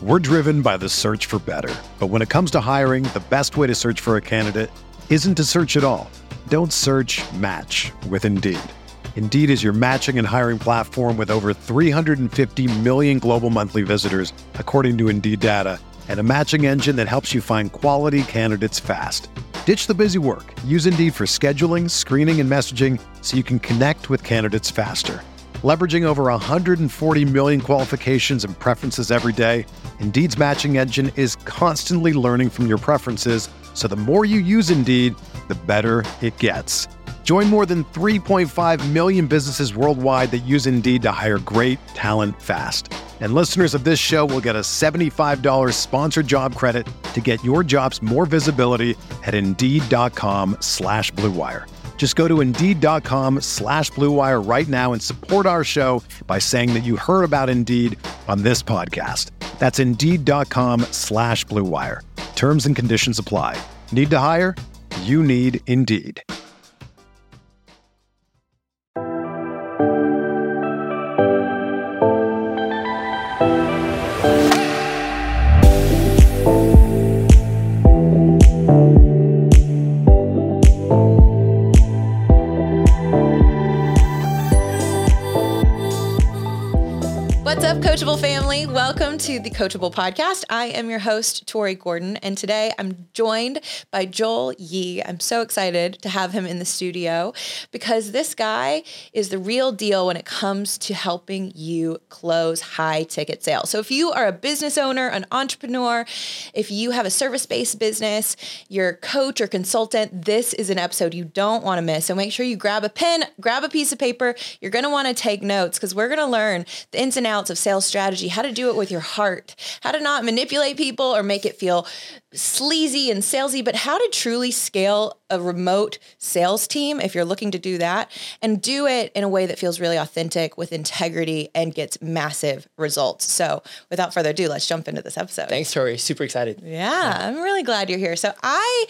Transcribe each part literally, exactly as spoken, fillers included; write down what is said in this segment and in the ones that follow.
We're driven by the search for better. But when it comes to hiring, the best way to search for a candidate isn't to search at all. Don't search, match with Indeed. Indeed is your matching and hiring platform with over three hundred fifty million global monthly visitors, according to Indeed data, and a matching engine that helps you find quality candidates fast. Ditch the busy work. Use Indeed for scheduling, screening, and messaging so you can connect with candidates faster. Leveraging over one hundred forty million qualifications and preferences every day, Indeed's matching engine is constantly learning from your preferences, so the more you use Indeed, the better it gets. Join more than three point five million businesses worldwide that use Indeed to hire great talent fast. And listeners of this show will get a seventy-five dollars sponsored job credit to get your jobs more visibility at Indeed.com slash Blue Wire. Just go to Indeed.com slash Blue Wire right now and support our show by saying that you heard about Indeed on this podcast. That's Indeed.com slash Blue Wire. Terms and conditions apply. Need to hire? You need Indeed. What's up, Coachable family? Welcome to the Coachable podcast. I am your host, Tori Gordon, and today I'm joined by Joel Yee. I'm so excited to have him in the studio because this guy is the real deal when it comes to helping you close high ticket sales. So if you are a business owner, an entrepreneur, if you have a service-based business, you're a coach or consultant, this is an episode you don't want to miss. So make sure you grab a pen, grab a piece of paper. You're going to want to take notes because we're going to learn the ins and outs of sales strategy, how to do it with your heart, how to not manipulate people or make it feel sleazy and salesy, but how to truly scale a remote sales team if you're looking to do that and do it in a way that feels really authentic with integrity and gets massive results. So without further ado, let's jump into this episode. Thanks, Tori. Super excited. Yeah, yeah, I'm really glad you're here. So I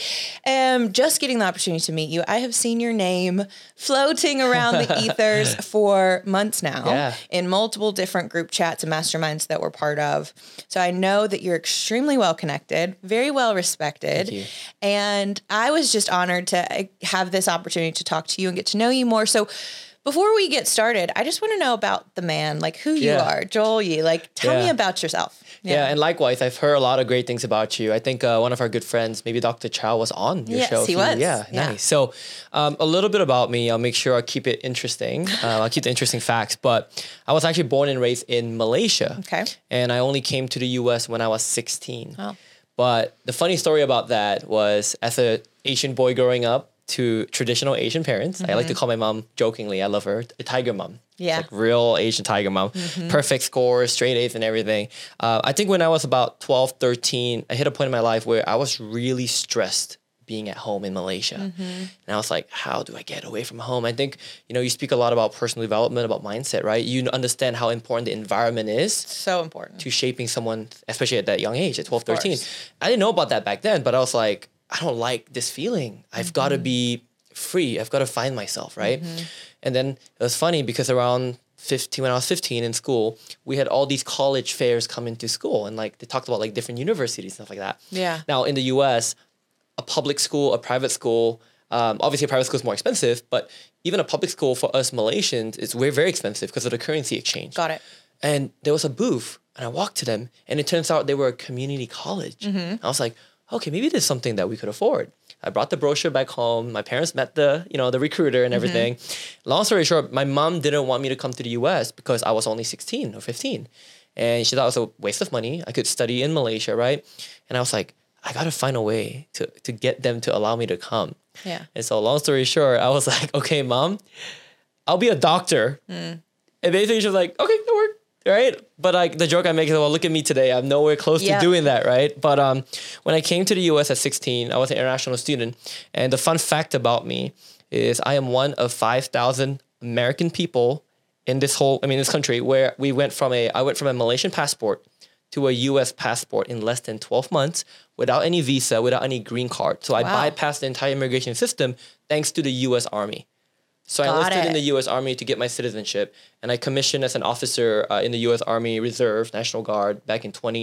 am just getting the opportunity to meet you. I have seen your name floating around the ethers for months now yeah. in multiple different group chats and masterminds that we're part of. So I know that you're extremely well connected, very well respected. Thank you. And I was just honored to have this opportunity to talk to you and get to know you more. So before we get started, I just want to know about the man, like who you yeah. are, Joel Yee. Like, tell yeah. me about yourself. Yeah. yeah, and likewise, I've heard a lot of great things about you. I think uh, one of our good friends, maybe Doctor Chow, was on your yes, show. Yes, he you, was. Yeah, yeah, nice. So um, a little bit about me. I'll make sure I keep it interesting. Uh, I'll keep the interesting facts. But I was actually born and raised in Malaysia. Okay. And I only came to the U S when I was sixteen. Oh. But the funny story about that was, as an Asian boy growing up to traditional Asian parents, mm-hmm. I like to call my mom jokingly, I love her, a tiger mom. Yeah. It's like real Asian tiger mom. Mm-hmm. Perfect scores, straight A's and everything. Uh, I think when I was about twelve, thirteen, I hit a point in my life where I was really stressed being at home in Malaysia. Mm-hmm. And I was like, how do I get away from home? I think, you know, you speak a lot about personal development, about mindset, right? You understand how important the environment is. So important. To shaping someone, especially at that young age, at twelve, thirteen. I didn't know about that back then, but I was like, I don't like this feeling. I've mm-hmm. got to be free. I've got to find myself, right? Mm-hmm. And then it was funny because around fifteen, when I was fifteen in school, we had all these college fairs come into school and like they talked about like different universities, stuff like that. Yeah. Now in the U S, a public school, a private school, um, obviously a private school is more expensive, but even a public school for us Malaysians is we're very expensive because of the currency exchange. Got it. And there was a booth and I walked to them and it turns out they were a community college. Mm-hmm. I was like, okay, maybe there's something that we could afford. I brought the brochure back home. My parents met the, you know, the recruiter and everything. Mm-hmm. Long story short, my mom didn't want me to come to the U S because I was only sixteen or fifteen. And she thought it was a waste of money. I could study in Malaysia, right? And I was like, I got to find a way to, to get them to allow me to come. Yeah. And so long story short, I was like, okay, mom, I'll be a doctor. Mm. And basically she was like, okay, that worked. Right? But like the joke I make is, well, look at me today. I'm nowhere close yep. to doing that, right? But um, when I came to the U S at sixteen, I was an international student. And the fun fact about me is I am one of five thousand American people in this whole, I mean, this country where we went from a, I went from a Malaysian passport to a U S passport in less than twelve months without any visa, without any green card. So I wow. bypassed the entire immigration system thanks to the U S Army. So Got I enlisted it. in the U S Army to get my citizenship, and I commissioned as an officer uh, in the U S Army Reserve National Guard back in twenty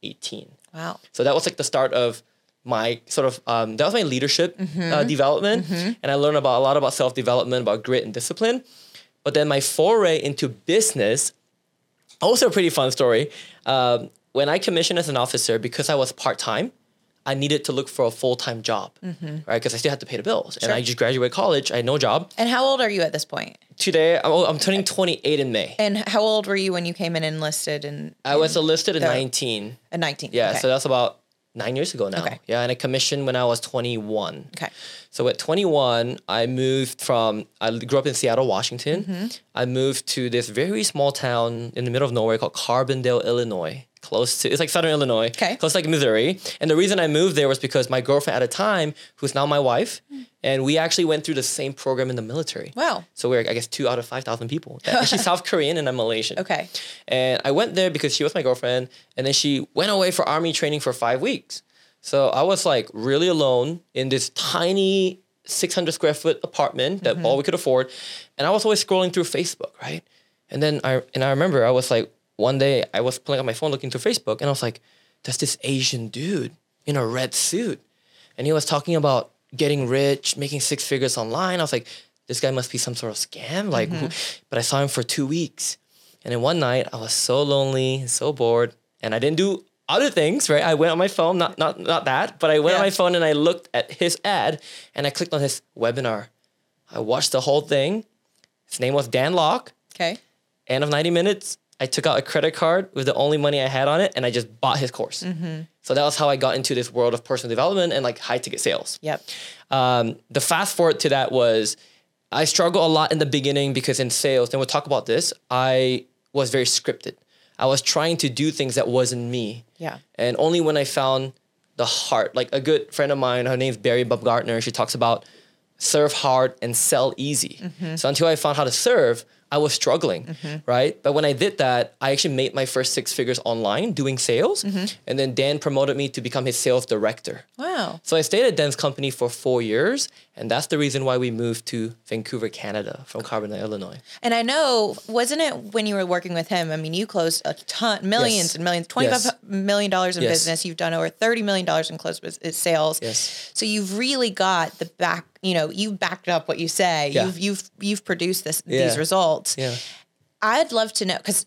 eighteen. Wow. So that was like the start of my sort of, um, that was my leadership mm-hmm. uh, development. Mm-hmm. And I learned about a lot about self-development, about grit and discipline. But then my foray into business, also a pretty fun story. Um, when I commissioned as an officer, because I was part-time, I needed to look for a full-time job, mm-hmm. right? Because I still had to pay the bills. Sure. And I just graduated college. I had no job. And how old are you at this point? Today, I'm, I'm turning twenty-eight in May. And how old were you when you came in and enlisted? In, in I was enlisted at nineteen. At nineteen, Yeah, okay. so that's about nine years ago now. Okay. Yeah, and I commissioned when I was twenty-one. Okay. So at twenty-one, I moved from, I grew up in Seattle, Washington. Mm-hmm. I moved to this very small town in the middle of nowhere called Carbondale, Illinois. Close to, it's like Southern Illinois, okay. close to like Missouri. And the reason I moved there was because my girlfriend at the time, who's now my wife, and we actually went through the same program in the military. Wow. So we're, I guess, two out of five thousand people. She's South Korean and I'm Malaysian. Okay. And I went there because she was my girlfriend, and then she went away for army training for five weeks. So I was like really alone in this tiny six hundred square foot apartment that mm-hmm. all we could afford. And I was always scrolling through Facebook, right? And then I, and I remember I was like, one day I was pulling up my phone looking through Facebook and I was like, there's this Asian dude in a red suit. And he was talking about getting rich, making six figures online. I was like, this guy must be some sort of scam. Like, mm-hmm. But I saw him for two weeks. And then one night I was so lonely, so bored, and I didn't do other things, right? I went on my phone, not not not that, but I went yeah. on my phone and I looked at his ad and I clicked on his webinar. I watched the whole thing. His name was Dan Lok. Okay. End of ninety minutes. I took out a credit card with the only money I had on it and I just bought his course. Mm-hmm. So that was how I got into this world of personal development and like high ticket sales. Yep. Um, the fast forward to that was I struggled a lot in the beginning because in sales, and we'll talk about this, I was very scripted. I was trying to do things that wasn't me. Yeah. And only when I found the heart, like a good friend of mine, her name's Barry Bubgartner, she talks about serve hard and sell easy. Mm-hmm. So until I found how to serve, I was struggling, mm-hmm. right? But when I did that, I actually made my first six figures online doing sales. Mm-hmm. And then Dan promoted me to become his sales director. Wow. So I stayed at Dan's company for four years. And that's the reason why we moved to Vancouver, Canada from Carbondale, Illinois. And I know, wasn't it when you were working with him? I mean, you closed a ton, millions yes. and millions, twenty-five yes. million dollars in yes. business. You've done over thirty million dollars in closed business sales. Yes. So you've really got the back, you know, you've backed up what you say. Yeah. You've, you've, you've produced this, yeah. these results. Yeah. I'd love to know, because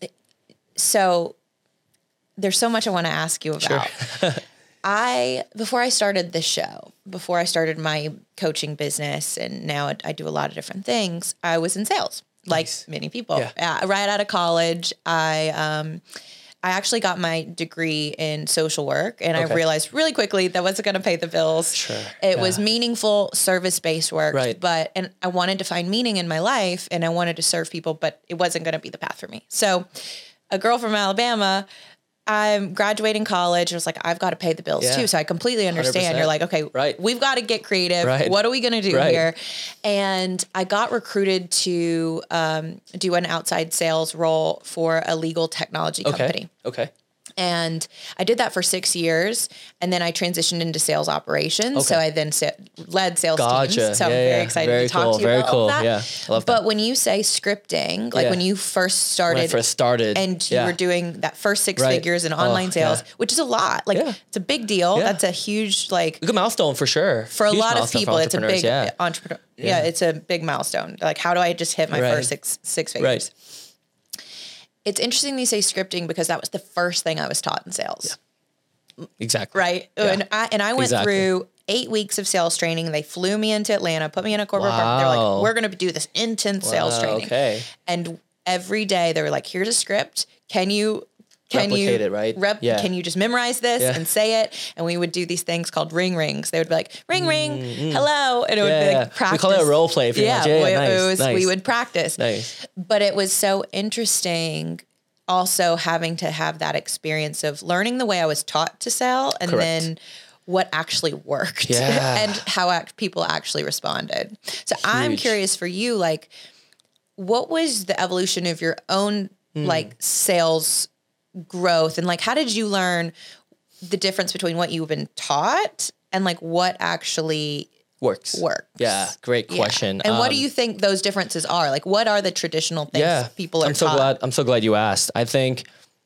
so there's so much I want to ask you about. Sure. I, before I started this show, before I started my coaching business, and now I, I do a lot of different things, I was in sales, like nice. many people. Yeah. Uh, right out of college, I um, I actually got my degree in social work, and okay. I realized really quickly that wasn't going to pay the bills. Sure. It yeah. was meaningful, service-based work, right. but, and I wanted to find meaning in my life, and I wanted to serve people, but it wasn't going to be the path for me. So a girl from Alabama, I'm graduating college. I was like, I've got to pay the bills yeah. too. So I completely understand. one hundred percent. You're like, okay, right. we've got to get creative. Right. What are we going to do right. here? And I got recruited to um, do an outside sales role for a legal technology okay. company. Okay. And I did that for six years. And then I transitioned into sales operations. Okay. So I then sa- led sales gotcha. teams. So yeah, I'm very yeah. excited very to talk cool. to you very about cool. that. Yeah, I love but that. when you say scripting, like yeah. when you first started, when I first started and you yeah. were doing that first six right. figures in online oh, sales, yeah. which is a lot. Like yeah. it's a big deal. Yeah. That's a huge, like a good milestone for sure. For a Huge lot of people, it's a big yeah. entrepreneur. Yeah. yeah, it's a big milestone. Like, how do I just hit my right. first six six figures? Right. It's interesting you say scripting because that was the first thing I was taught in sales. Yeah. Exactly. Right. Yeah. And I and I went exactly. through eight weeks of sales training. They flew me into Atlanta, put me in a corporate wow. apartment. They're like, we're going to do this intense wow, sales training. Okay. And every day they were like, here's a script. Can you can replicate you it, right? Rep, yeah. Can you just memorize this yeah. and say it? And we would do these things called ring rings. They would be like, ring ring, mm-hmm. hello. And it yeah, would be yeah. like practice. We call it a role play. Pretty yeah, much. yeah, we, yeah. Nice, it was, nice. we would practice. Nice. But it was so interesting also having to have that experience of learning the way I was taught to sell and Correct. then what actually worked yeah. and how act- people actually responded. So Huge. I'm curious for you, like, what was the evolution of your own mm. like sales growth, and like how did you learn the difference between what you've been taught and like what actually works? Works. Yeah, great question. Yeah. And um, what do you think those differences are? Like, what are the traditional things yeah, people are I'm so taught? glad. I'm so glad you asked. I think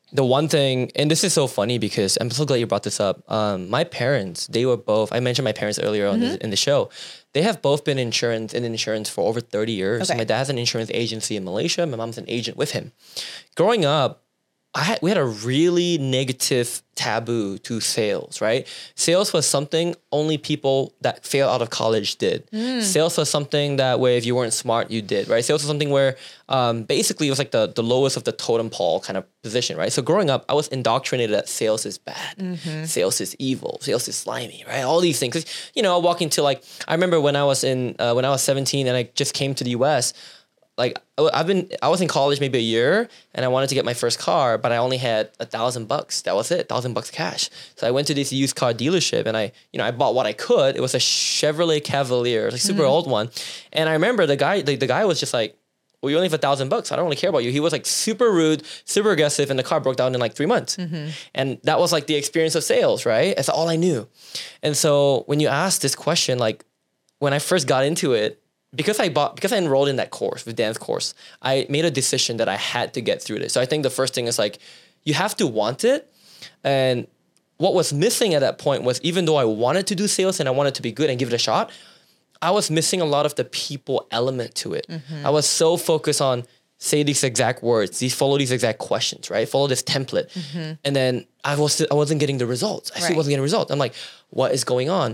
the one thing, and this is so funny because I'm so glad you brought this up. Um, my parents, they were both, I mentioned my parents earlier on mm-hmm. the, in the show. They have both been insurance in insurance for over thirty years. Okay. My dad has an insurance agency in Malaysia. My mom's an agent with him. Growing up, I had, we had a really negative taboo to sales, right? Sales was something only people that fail out of college did. Mm. Sales was something that where if you weren't smart, you did, right? Sales was something where um, basically it was like the, the lowest of the totem pole kind of position, right? So growing up, I was indoctrinated that sales is bad. Mm-hmm. Sales is evil. Sales is slimy, right? All these things. You know, I walk into like, I remember when I was in, uh, when I was seventeen and I just came to the U S, like I've been, I was in college maybe a year and I wanted to get my first car, but I only had a thousand bucks. That was it, a thousand bucks cash. So I went to this used car dealership and I, you know, I bought what I could. It was a Chevrolet Cavalier, like super mm-hmm. old one. And I remember the guy, the, the guy was just like, well, you only have a thousand bucks. I don't really care about you. He was like super rude, super aggressive, and the car broke down in like three months. Mm-hmm. And that was like the experience of sales, right? That's all I knew. And so when you ask this question, like when I first got into it, Because I bought, because I enrolled in that course, the dance course, I made a decision that I had to get through this. So I think the first thing is like, you have to want it. And what was missing at that point was even though I wanted to do sales and I wanted to be good and give it a shot, I was missing a lot of the people element to it. Mm-hmm. I was so focused on say these exact words, these follow these exact questions, right? Follow this template. Mm-hmm. And then I was I wasn't getting the results. I still right. wasn't getting results. I'm like, what is going on?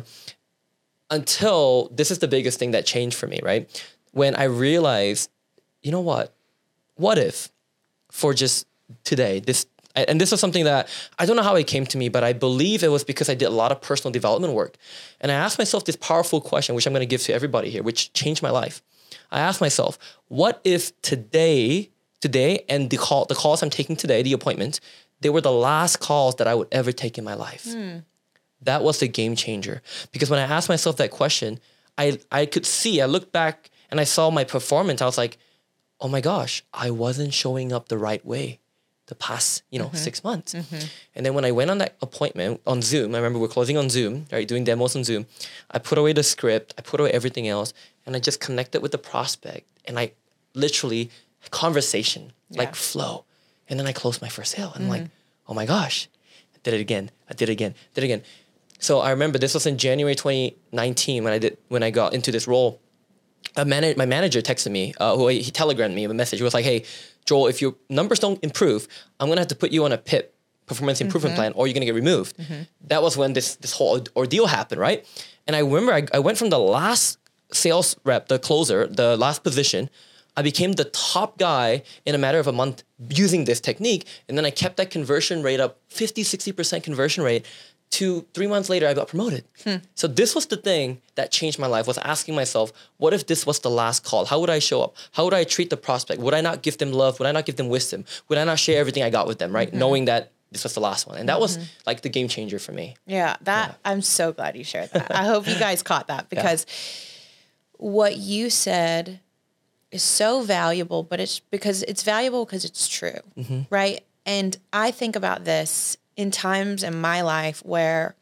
Until this is the biggest thing that changed for me, right? When I realized, you know what? What if for just today, this, and this was something that I don't know how it came to me, but I believe it was because I did a lot of personal development work. And I asked myself this powerful question, which I'm going to give to everybody here, which changed my life. I asked myself, what if today, today, and the call, the calls I'm taking today, the appointments, they were the last calls that I would ever take in my life? Mm. That was the game changer. Because when I asked myself that question, I, I could see, I looked back and I saw my performance. I was like, oh my gosh, I wasn't showing up the right way the past, you know, mm-hmm. six months. Mm-hmm. And then when I went on that appointment on Zoom, I remember we're closing on Zoom, right, doing demos on Zoom. I put away the script, I put away everything else, and I just connected with the prospect. And I literally, conversation, yeah. like flow. And then I closed my first sale. And mm-hmm. I'm like, oh my gosh, I did it again. I did it again, did it again. So I remember this was in January twenty nineteen when I did when I got into this role. A man- my manager texted me, uh, who he telegrammed me a message. He was like, "Hey, Joel, if your numbers don't improve, I'm gonna have to put you on a P I P, performance improvement mm-hmm. plan, or you're gonna get removed." Mm-hmm. That was when this this whole ordeal happened, right? And I remember I, I went from the last sales rep, the closer, the last position. I became the top guy in a matter of a month using this technique, and then I kept that conversion rate up, fifty, sixty percent conversion rate. To three months later, I got promoted. Hmm. So this was the thing that changed my life, was asking myself, what if this was the last call? How would I show up? How would I treat the prospect? Would I not give them love? Would I not give them wisdom? Would I not share everything I got with them, right? Mm-hmm. Knowing that this was the last one. And that mm-hmm. was like the game changer for me. Yeah, that yeah. I'm so glad you shared that. I hope you guys caught that because yeah. what you said is so valuable, but it's because it's valuable because it's true, mm-hmm. right? And I think about this in times in my life where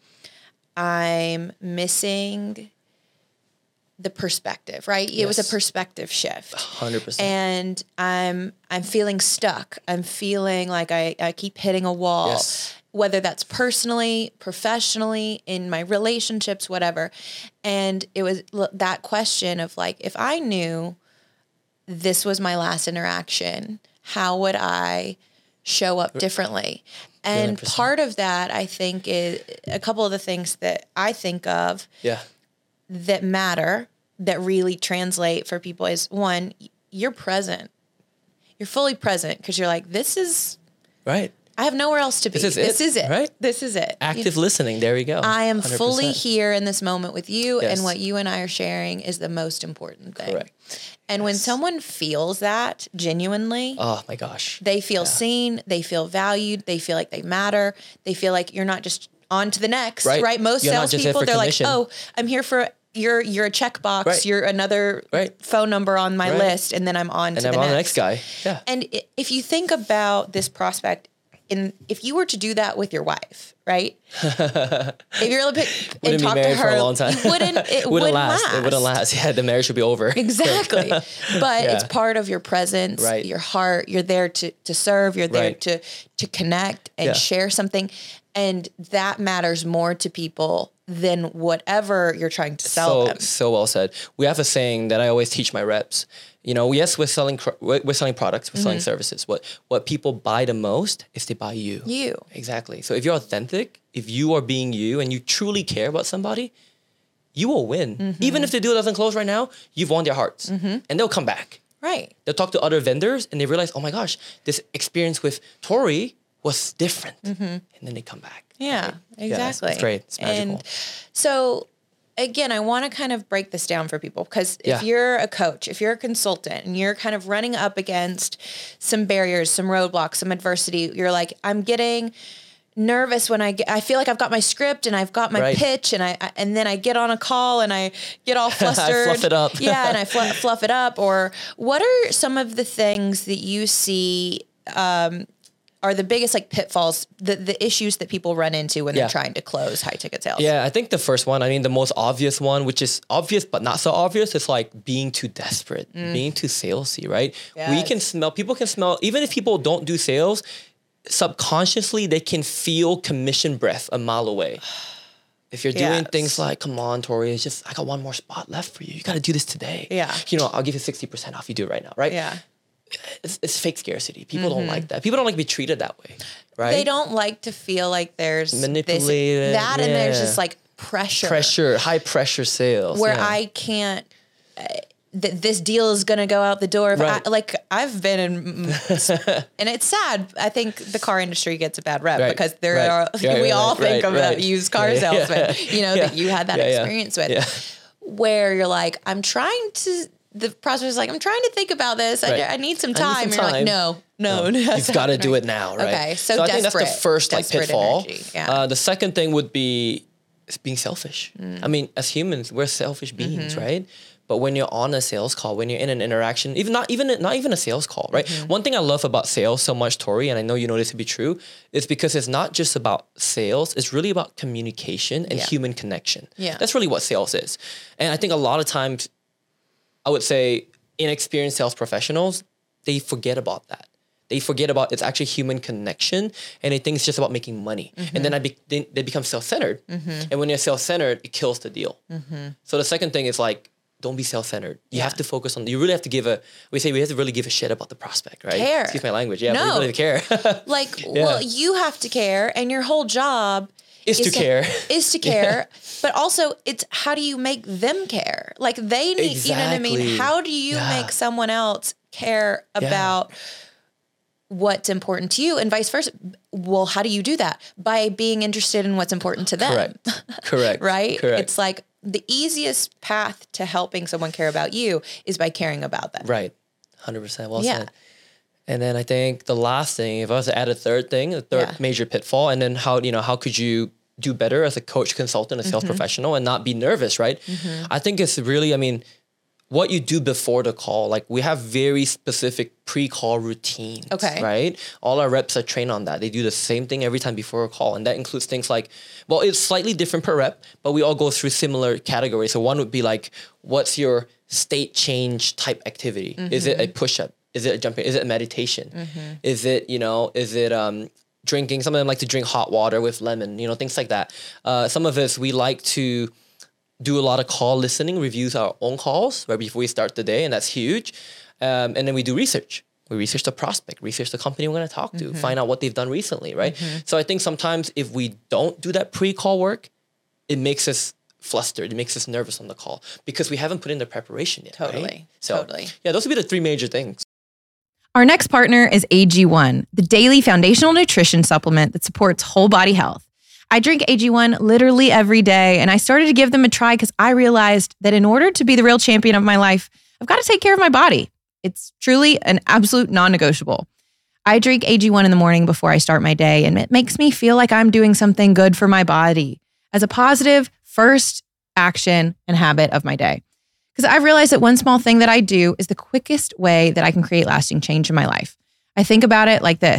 I'm missing the perspective, right? It yes. was a perspective shift. one hundred percent. And I'm I'm feeling stuck. I'm feeling like I, I keep hitting a wall, yes. whether that's personally, professionally, in my relationships, whatever. And it was that question of like, if I knew this was my last interaction, how would I show up differently? And one hundred percent. Part of that, I think, is a couple of the things that I think of yeah. that matter, that really translate for people is, one, you're present. You're fully present because you're like, this is... Right. I have nowhere else to be. This is this it. is it. Right? This is it. Active you know, listening. There we go. I am one hundred percent. Fully here in this moment with you, yes. and what you and I are sharing is the most important thing. Correct. And yes. when someone feels that genuinely, oh my gosh, they feel yeah. seen, they feel valued, they feel like they matter, they feel like you're not just on to the next, right? right? Most salespeople, they're commission. like, oh, I'm here for you're you're a checkbox, right. you're another right. phone number on my right. list, and then I'm on and to I'm the on next. the next guy. Yeah. And if you think about this prospect in, if you were to do that with your wife, right? If you're to pick and Wouldn't talk be married to her, for a long time. you wouldn't, it wouldn't, wouldn't last. last. It wouldn't last. Yeah, the marriage would be over. Exactly. But yeah. it's part of your presence, right. your heart. You're there to, to serve. You're there right. to, to connect and yeah. share something. And that matters more to people than whatever you're trying to sell so, them. So well said. We have a saying that I always teach my reps. You know, yes, we're selling we're selling products, we're mm-hmm. selling services. What what people buy the most is they buy you. You. Exactly. So if you're authentic, if you are being you and you truly care about somebody, you will win. Mm-hmm. Even if the deal doesn't close right now, you've won their hearts. Mm-hmm. And they'll come back. Right. They'll talk to other vendors and they realize, oh my gosh, this experience with Tori was different. Mm-hmm. And then they come back. Yeah, right? exactly. Yeah, it's, it's great. It's magical. And so again, I want to kind of break this down for people because yeah. if you're a coach, if you're a consultant and you're kind of running up against some barriers, some roadblocks, some adversity, you're like, I'm getting nervous when I get, I feel like I've got my script and I've got my right. pitch and I, I, and then I get on a call and I get all flustered. I fluff it up. yeah. And I fluff, fluff it up. Or what are some of the things that you see, um, are the biggest like pitfalls, the, the issues that people run into when yeah. they're trying to close high ticket sales? Yeah, I think the first one, I mean, the most obvious one, which is obvious but not so obvious, is like being too desperate, mm. being too salesy, right? Yes. We can smell, people can smell, even if people don't do sales, subconsciously they can feel commission breath a mile away. If you're doing yes. things like, come on, Tori, it's just, I got one more spot left for you. You got to do this today. Yeah. You know, I'll give you sixty percent off. You do it right now, right? Yeah. It's, it's fake scarcity. People mm-hmm. don't like that. People don't like to be treated that way, right? They don't like to feel like there's manipulated, this, that, yeah. and there's just like pressure, pressure, high pressure sales, where yeah. I can't. Uh, th- this deal is going to go out the door. If right. I, like I've been in, and it's sad. I think the car industry gets a bad rep right. because there right. are. Right, we right, all right, think right, of right. a used car yeah, salesman. Yeah. You know yeah. that you had that yeah, experience yeah. with, yeah. where you're like, I'm trying to. The prospect is like, I'm trying to think about this. Right. I, I need some time. Need some You're time. like, no, no. no. You've got to do it now, right? Okay, so, so I desperate, think that's the first like pitfall. Yeah. Uh, the second thing would be being selfish. Mm. I mean, as humans, we're selfish beings, mm-hmm. right? But when you're on a sales call, when you're in an interaction, even not even not even a sales call, right? Mm-hmm. One thing I love about sales so much, Tori, and I know you know this to be true, is because it's not just about sales. It's really about communication and yeah. human connection. Yeah. That's really what sales is. And I think a lot of times, I would say, inexperienced sales professionals, they forget about that. They forget about it's actually human connection and they think it's just about making money. Mm-hmm. And then I be, they, they become self-centered. Mm-hmm. And when you're self-centered, it kills the deal. Mm-hmm. So the second thing is like, don't be self-centered. You yeah. have to focus on, you really have to give a, we say we have to really give a shit about the prospect, right? Care. Excuse my language. Yeah, no. we really care. like, yeah. well, you have to care and your whole job is, is to, to care. Is to care. yeah. But also it's how do you make them care? Like they need, exactly. you know what I mean? How do you yeah. make someone else care about yeah. what's important to you and vice versa? Well, how do you do that? By being interested in what's important to them. Correct. Correct. right? Correct. It's like the easiest path to helping someone care about you is by caring about them. Right. one hundred percent. Well yeah. said. And then I think the last thing, if I was to add a third thing, the third yeah. major pitfall, and then how, you know, how could you do better as a coach, consultant, a sales mm-hmm. professional and not be nervous, right? Mm-hmm. I think it's really, I mean, what you do before the call, like we have very specific pre-call routines, okay. right? All our reps are trained on that. They do the same thing every time before a call. And that includes things like, well, it's slightly different per rep, but we all go through similar categories. So one would be like, what's your state change type activity? Mm-hmm. Is it a push-up? Is it a jumping? Is it a meditation? Mm-hmm. Is it, you know, is it um, drinking? Some of them like to drink hot water with lemon, you know, things like that. Uh, some of us, we like to do a lot of call listening, reviews our own calls right before we start the day, and that's huge. Um, and then we do research. We research the prospect, research the company we're going to talk to, mm-hmm. find out what they've done recently, right? Mm-hmm. So I think sometimes if we don't do that pre-call work, it makes us flustered. It makes us nervous on the call because we haven't put in the preparation yet. Totally. Right? So, totally. Yeah, those would be the three major things. Our next partner is A G one, the daily foundational nutrition supplement that supports whole body health. I drink A G one literally every day, and I started to give them a try because I realized that in order to be the real champion of my life, I've got to take care of my body. It's truly an absolute non-negotiable. I drink A G one in the morning before I start my day, and it makes me feel like I'm doing something good for my body as a positive first action and habit of my day. Because I've realized that one small thing that I do is the quickest way that I can create lasting change in my life. I think about it like this.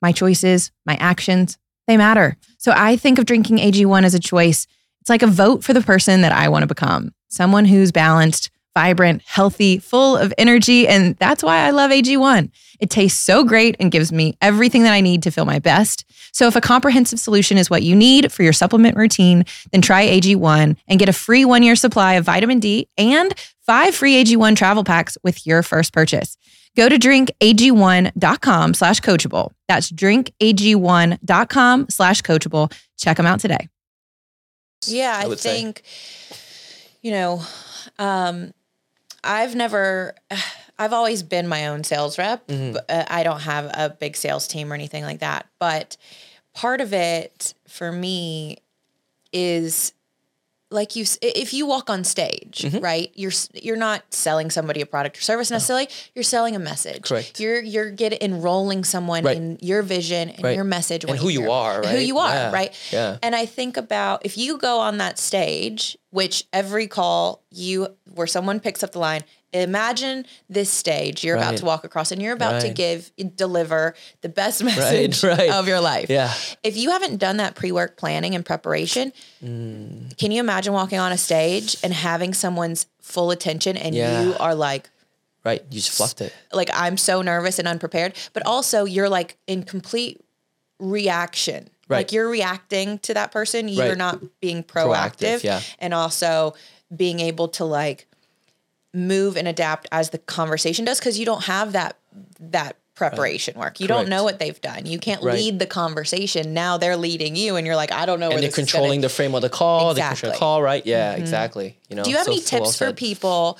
my choices, my actions, they matter. So I think of drinking A G one as a choice. It's like a vote for the person that I want to become. Someone who's balanced, vibrant, healthy, full of energy. And that's why I love A G one. It tastes so great and gives me everything that I need to feel my best. So if a comprehensive solution is what you need for your supplement routine, then try A G one and get a free one-year supply of vitamin D and five free A G one travel packs with your first purchase. Go to drinkag1.com slash coachable. That's drinkag1.com slash coachable. Check them out today. Yeah, I, I think, say. you know, um, I've never, I've always been my own sales rep. Mm-hmm. But, uh, I don't have a big sales team or anything like that. But part of it for me is like you, if you walk on stage, mm-hmm. right, you're, you're not selling somebody a product or service necessarily, no. you're selling a message. Correct. You're, you're getting enrolling someone right. in your vision and right. your message. And who you, you are, right? Who you are, yeah. right? Yeah. And I think about if you go on that stage, which every call you, where someone picks up the line, imagine this stage you're right. about to walk across and you're about right. to give, deliver the best message right, right. of your life. Yeah. If you haven't done that pre-work planning and preparation, mm. can you imagine walking on a stage and having someone's full attention and yeah. you are like, right. You just fluffed it. Like, I'm so nervous and unprepared, but also you're like in complete reaction. Right. Like you're reacting to that person. You're right. not being proactive, proactive yeah. and also being able to like move and adapt as the conversation does. Cause you don't have that, that preparation work. You Correct. Don't know what they've done. You can't right. lead the conversation. Now they're leading you and you're like, I don't know. And where they're this controlling is the frame of the call. Exactly. They control the call, right? Yeah, mm-hmm. exactly. You know, do you have so, any so tips well for people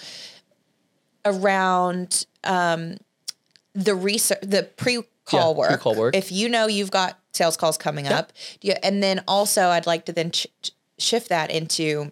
around, um, the research, the pre-call yeah, work? Pre-call work. If you know you've got sales calls coming yeah. up, do you, and then also I'd like to then ch- shift that into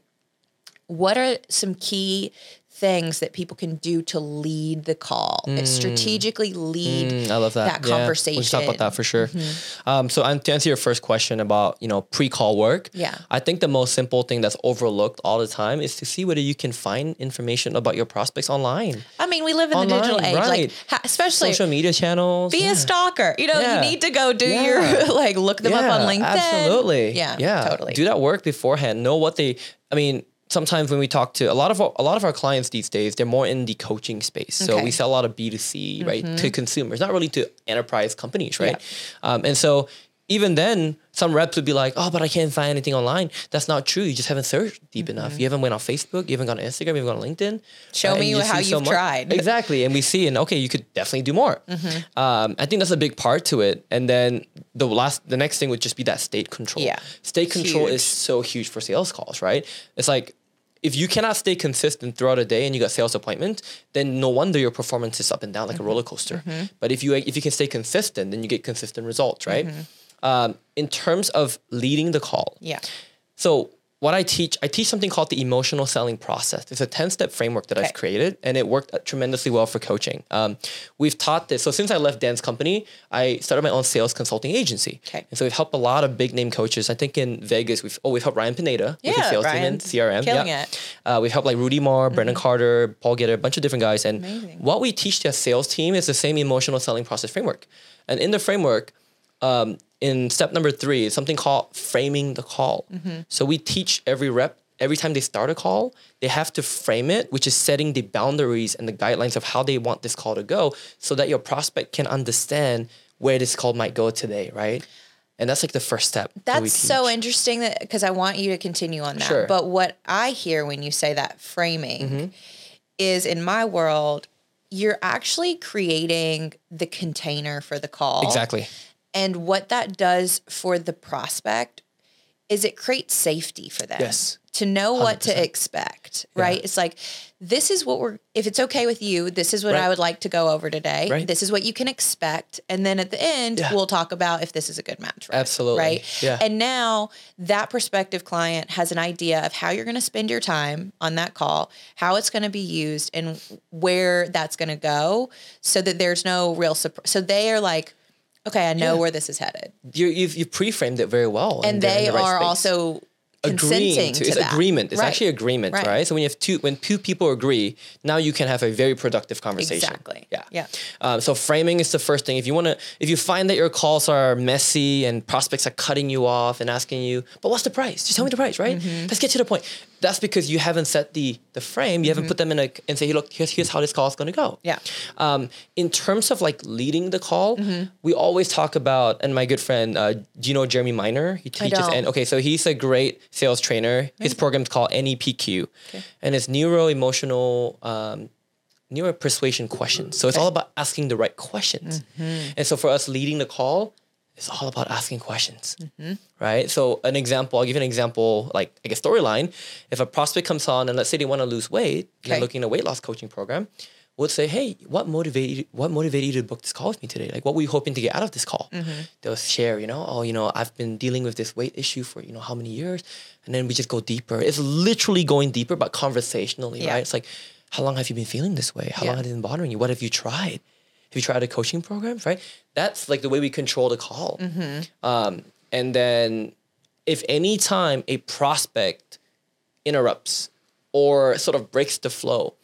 what are some key things that people can do to lead the call, mm. strategically lead mm, I love that. that conversation. Yeah, we can talk about that for sure. Mm-hmm. Um, so um, to answer your first question about, you know, pre-call work, yeah. I think the most simple thing that's overlooked all the time is to see whether you can find information about your prospects online. I mean, we live in online, the digital age, right. like ha- especially social media channels. Be yeah. a stalker. You know, yeah. you need to go do yeah. your, like look them yeah, up on LinkedIn. Absolutely. Yeah, yeah, totally. Do that work beforehand. Know what they, I mean, sometimes when we talk to a lot of our, a lot of our clients these days, they're more in the coaching space. So okay. we sell a lot of B two C, mm-hmm. right, to consumers, not really to enterprise companies, right? Yeah. Um, and so even then, some reps would be like, "Oh, but I can't find anything online." That's not true. You just haven't searched deep mm-hmm. enough. You haven't went on Facebook. You haven't gone on Instagram. You haven't gone on LinkedIn. Show uh, me you how you've so tried. Exactly, and we see, and okay, you could definitely do more. Mm-hmm. Um, I think that's a big part to it. And then the last, the next thing would just be that state control. Yeah, state control huge. is so huge for sales calls, right? It's like, if you cannot stay consistent throughout a day and you got sales appointment, then no wonder your performance is up and down like mm-hmm. a roller coaster. Mm-hmm. But if you if you can stay consistent, then you get consistent results, right? Mm-hmm. Um, in terms of leading the call. Yeah. So what I teach, I teach something called the emotional selling process. It's a ten-step framework that okay. I've created, and it worked tremendously well for coaching. Um, we've taught this. So since I left Dan's company, I started my own sales consulting agency. Okay. And so we've helped a lot of big name coaches. I think in Vegas, we've oh, we've helped Ryan Pineda yeah, with his sales Ryan, team in C R M. Killing yeah. it. Uh, we've helped like Rudy Moore, mm-hmm. Brendan Carter, Paul Getter, a bunch of different guys. And Amazing. What we teach their sales team is the same emotional selling process framework. And in the framework, um, in step number three, is something called framing the call. Mm-hmm. So we teach every rep, every time they start a call, they have to frame it, which is setting the boundaries and the guidelines of how they want this call to go so that your prospect can understand where this call might go today, right? And that's like the first step. That's that so interesting that because I want you to continue on that. Sure. But what I hear when you say that framing mm-hmm. is in my world, you're actually creating the container for the call. Exactly. And what that does for the prospect is it creates safety for them. Yes. To know one hundred percent. What to expect, right? Yeah. It's like, this is what we're, if it's okay with you, this is what right. I would like to go over today. Right. This is what you can expect. And then at the end, yeah. we'll talk about if this is a good match for Absolutely. us, right? Yeah. And now that prospective client has an idea of how you're going to spend your time on that call, how it's going to be used, and where that's going to go so that there's no real surprise. So they are like, okay, I know yeah. where this is headed. You, you've, you've pre-framed it very well. And they the right are space. Also consenting to, to it's that. agreement. It's right. actually agreement, right. right? So when you have two, when two people agree, now you can have a very productive conversation. Exactly. Yeah. Yeah. Um, so framing is the first thing. If you want to, if you find that your calls are messy and prospects are cutting you off and asking you, but what's the price? Just tell me the price, right? Mm-hmm. Let's get to the point. That's because you haven't set the the frame. You mm-hmm. haven't put them in a and say, hey, look, here's here's how this call is going to go. Yeah. Um, in terms of like leading the call, mm-hmm. we always talk about, and my good friend, uh, do you know Jeremy Miner? He teaches. I don't. And okay, so he's a great sales trainer. His program's called N E P Q, okay. and it's neuro emotional. Um, neuro persuasion questions. So it's okay. all about asking the right questions. Mm-hmm. And so for us leading the call, it's all about asking questions, mm-hmm. right? So an example, I'll give you an example, like, like a storyline. If a prospect comes on and let's say they want to lose weight, okay. they're looking at a weight loss coaching program, we'll say, hey, what motivated what motivated you to book this call with me today? Like, what were you hoping to get out of this call? Mm-hmm. They'll share, you know, oh, you know, I've been dealing with this weight issue for, you know, how many years? And then we just go deeper. It's literally going deeper, but conversationally, yeah. right? It's like, how long have you been feeling this way? How yeah. long has it been bothering you? What have you tried? Have you tried a coaching program, right? That's like the way we control the call. Mm-hmm. Um, and then if any time a prospect interrupts or sort of breaks the flow,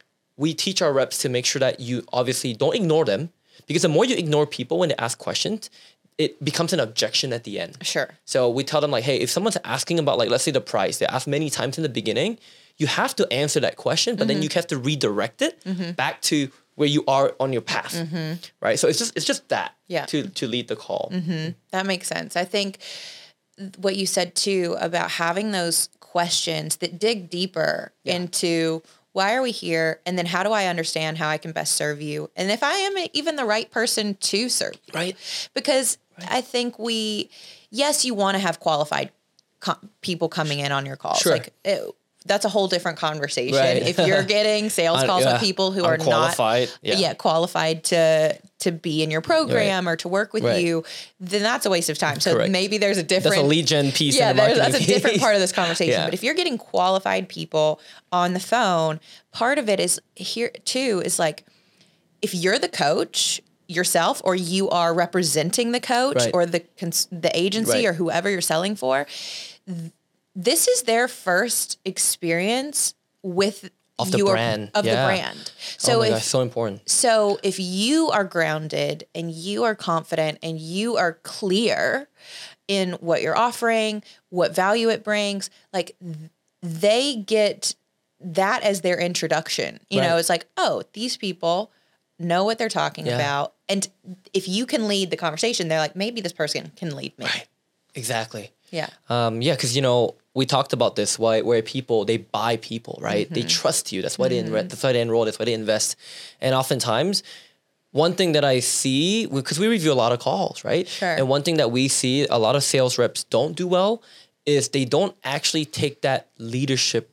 we teach our reps to make sure that you obviously don't ignore them, because the more you ignore people when they ask questions, it becomes an objection at the end. Sure. So we tell them like, hey, if someone's asking about like, let's say the price, they ask many times in the beginning, you have to answer that question, but mm-hmm. then you have to redirect it mm-hmm. back to where you are on your path, mm-hmm. right? So it's just it's just that yeah. to to lead the call. Mm-hmm. That makes sense. I think what you said too about having those questions that dig deeper yeah. into why are we here, and then how do I understand how I can best serve you, and if I am even the right person to serve you, right? Because right. I think we, yes, you want to have qualified com- people coming in on your calls, sure. like. It, That's a whole different conversation. Right. If you're getting sales calls yeah. with people who are not yeah. yeah, qualified to to be in your program right. or to work with right. you, then that's a waste of time. So Correct. maybe there's a different... That's a lead gen piece yeah, in the marketing that's a piece. different part of this conversation. yeah. But if you're getting qualified people on the phone, part of it is here too, is like, if you're the coach yourself, or you are representing the coach right. or the cons- the agency right. or whoever you're selling for, th- this is their first experience with of the your, brand of yeah. the brand. So oh my if gosh, so important. So if you are grounded and you are confident and you are clear in what you're offering, what value it brings, like th- they get that as their introduction. You right. know, it's like, oh, these people know what they're talking yeah. about. And if you can lead the conversation, they're like, maybe this person can lead me. Right. Exactly. Yeah. Um, yeah, because, you know, we talked about this, why, where people, they buy people, right? Mm-hmm. They trust you. That's why mm-hmm. they that's why they enroll. That's why they invest. And oftentimes, one thing that I see, because we review a lot of calls, right? Sure. And one thing that we see a lot of sales reps don't do well is they don't actually take that leadership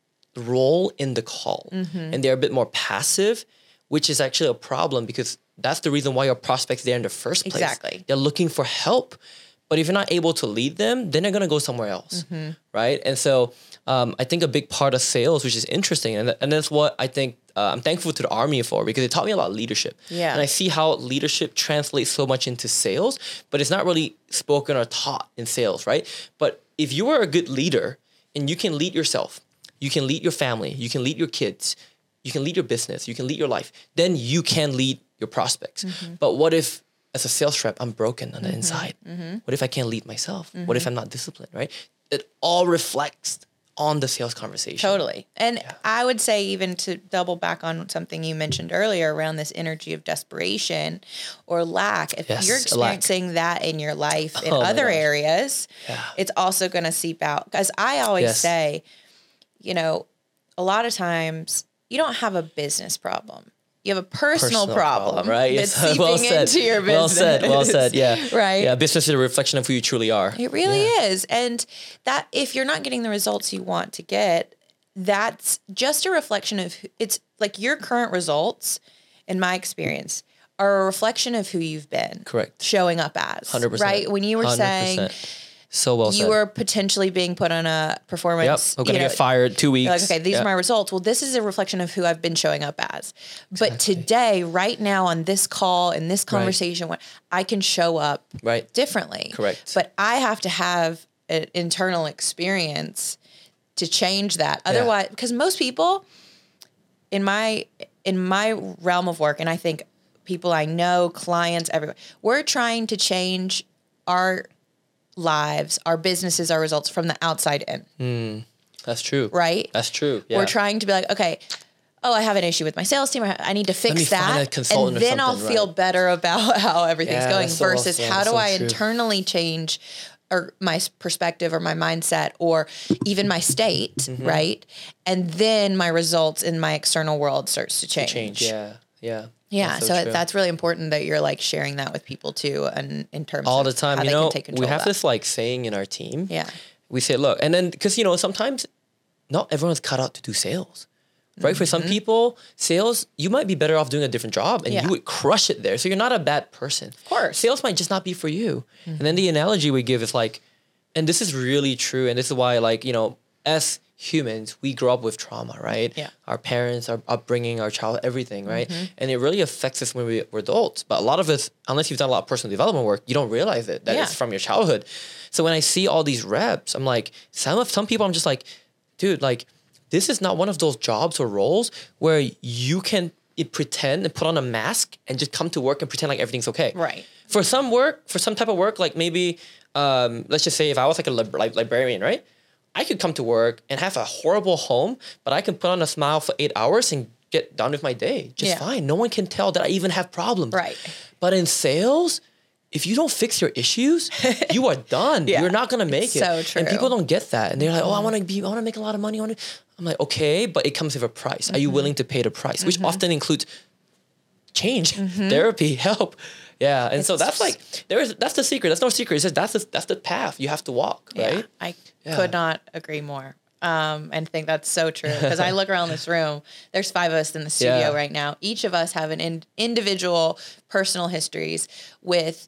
role in the call. Mm-hmm. And they're a bit more passive, which is actually a problem, because that's the reason why your prospect's there in the first place. Exactly. They're looking for help. But if you're not able to lead them, then they're going to go somewhere else, mm-hmm. right? And so um, I think a big part of sales, which is interesting, and, and that's what I think uh, I'm thankful to the Army for, because it taught me a lot of leadership. Yeah. And I see how leadership translates so much into sales, but it's not really spoken or taught in sales, right? But if you are a good leader and you can lead yourself, you can lead your family, you can lead your kids, you can lead your business, you can lead your life, then you can lead your prospects. Mm-hmm. But what if, as a sales rep, I'm broken on the mm-hmm, inside? Mm-hmm. What if I can't lead myself? Mm-hmm. What if I'm not disciplined, right? It all reflects on the sales conversation. Totally. And yeah. I would say, even to double back on something you mentioned earlier around this energy of desperation or lack, if yes, you're experiencing that in your life in oh other areas, yeah. it's also going to seep out. Because I always yes. say, you know, a lot of times you don't have a business problem. You have a personal, personal problem, problem, right? That's yes. seeping well said. into your business. Well said. Well said. Yeah. Right. Yeah. Business is a reflection of who you truly are. It really yeah. is. And that if you're not getting the results you want to get, that's just a reflection of, it's like your current results, in my experience, are a reflection of who you've been. Correct. Showing up as. one hundred percent. Right? When you were one hundred percent. saying so well you said. were potentially being put on a performance. Yep. I'm going to you know, get fired two weeks. Like, okay, these yep. are my results. Well, this is a reflection of who I've been showing up as. Exactly. But today, right now on this call, in this conversation, right. I can show up right. differently. Correct. But I have to have an internal experience to change that. Otherwise, because yeah. most people in my in my realm of work, and I think people I know, clients, everyone, we're trying to change our lives, our businesses, our results from the outside in. Mm, that's true. Right? That's true. Yeah. We're trying to be like, okay, oh, I have an issue with my sales team. I need to fix that. And then I'll feel right. better about how everything's yeah, going versus so, how do so I true. internally change or my perspective or my mindset or even my state, mm-hmm. right? And then my results in my external world starts to change. change. Yeah. Yeah. Yeah, that's so, so that's really important that you're like sharing that with people too, and in terms all of the time. how you they know, can take control we have of that. this like saying in our team. Yeah, we say, look, and then because you know sometimes not everyone's cut out to do sales, right? Mm-hmm. For some people, sales you might be better off doing a different job, and yeah. you would crush it there. So you're not a bad person. Of course, sales might just not be for you. Mm-hmm. And then the analogy we give is like, and this is really true, and this is why like you know as humans, we grow up with trauma, right? Yeah. Our parents, our upbringing, our child, everything, right? Mm-hmm. And it really affects us when we, we're adults. But a lot of us, unless you've done a lot of personal development work, you don't realize it, that yeah. it's from your childhood. So when I see all these reps, I'm like, some of some people, I'm just like, dude, like, this is not one of those jobs or roles where you can pretend and put on a mask and just come to work and pretend like everything's okay. Right. For some work, for some type of work, like maybe, um, let's just say if I was like a lib- like librarian, right? I could come to work and have a horrible home, but I can put on a smile for eight hours and get done with my day just yeah. fine. No one can tell that I even have problems. Right. But in sales, if you don't fix your issues, you are done. yeah. You're not gonna make it's it. So true. And people don't get that, and they're like, "Oh, I want to be, I want to make a lot of money on it." I'm like, "Okay, but it comes with a price. Mm-hmm. Are you willing to pay the price?" Mm-hmm. Which often includes change, mm-hmm. therapy, help. Yeah, and it's so that's like there's that's the secret. That's no secret. It's just that's the, that's the path you have to walk, right? Yeah, I yeah. could not agree more. Um, and think that's so true because I look around this room. There's five of us in the studio yeah. right now. Each of us have an in, individual personal histories with,